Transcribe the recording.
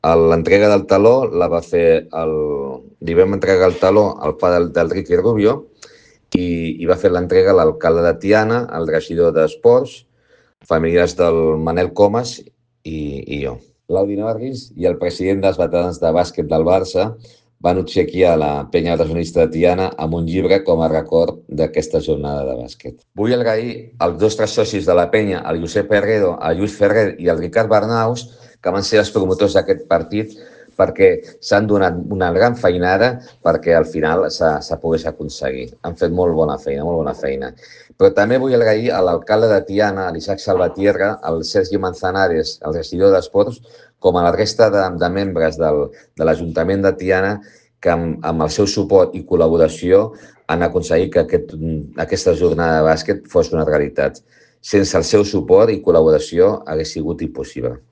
L'entrega del taló la va fer li vam entregar el taló al pare del Ricky Rubio i va fer l'entrega l'alcalde de Tiana, el regidor d'Esports, familiars del Manel Comas i jo. Claudi Norris i el president dels veterans de bàsquet del Barça van obsequiar la penya regionalista de Tiana amb un llibre com a record d'aquesta jornada de bàsquet. Vull agrair als dos tres socis de la penya, el Josep Herrero, el Lluís Ferrer i el Ricard Bernaus, que van ser els promotors d'aquest partit, perquè s'han donat una gran feinada perquè al final se pogués aconseguir. Han fet molt bona feina. Però també vull agrair a l'alcalde de Tiana, a l'Isaac Salvatierra, al Sergi Manzanares, el regidor d'Esports, com a la resta de membres de l'Ajuntament de Tiana, que amb el seu suport i col·laboració han aconseguit que aquesta jornada de bàsquet fos una realitat. Sense el seu suport i col·laboració hagués sigut impossible.